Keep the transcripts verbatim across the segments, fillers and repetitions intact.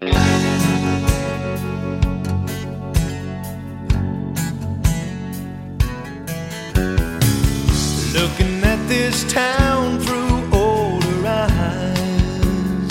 Looking at this town through older eyes,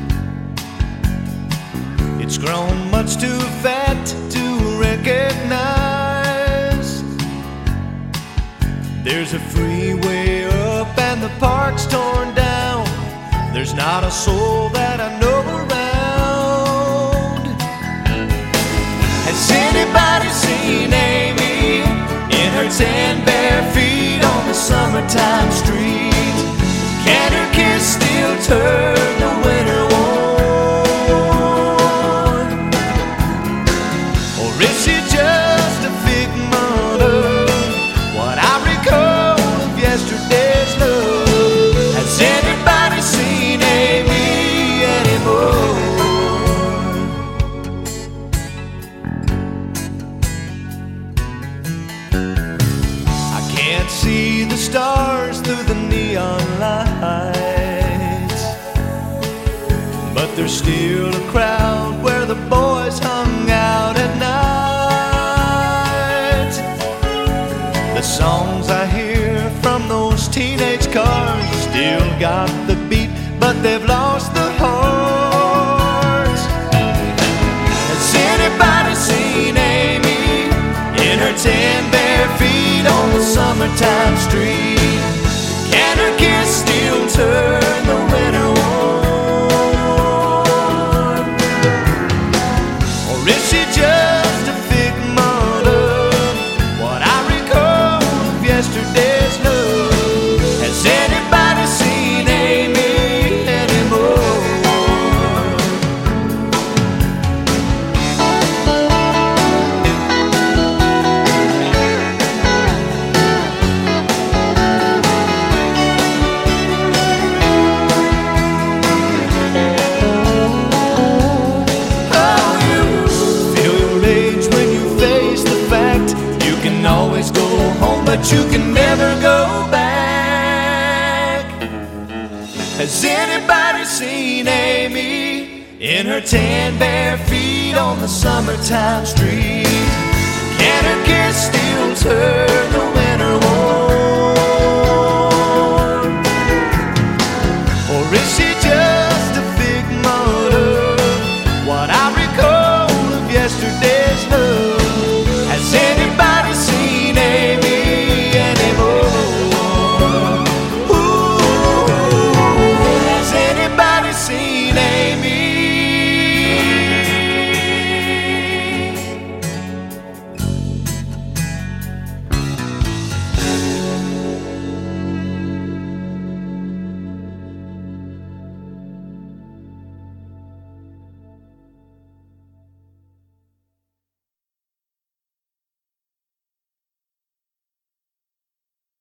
it's grown much too fat to recognize. There's a freeway up and the park's torn down. There's not a soul that I know around. Has anybody seen Amy in her ten bare feet on the summertime street? Can her kiss still turn the winter warm? Or is she just a figment of what I recall of yesterday's love? Has anybody seen Amy anymore? Can't see the stars through the neon lights, but there's still a crowd where the boys hung out at night. The songs I hear from those teenage cars still got the beat, but they've lost the heart. Has anybody seen Amy in her ten bare feet on the summertime street? Can her kiss still turn the winter warm? Or is she just a figment of what I recall of yesterday's love? Has anybody seen Amy anymore? But you can never go back. Has anybody seen Amy in her ten bare feet on the summertime street? Can her kiss still turn the winter warm? Or is she just a figment of what I recall of yesterday?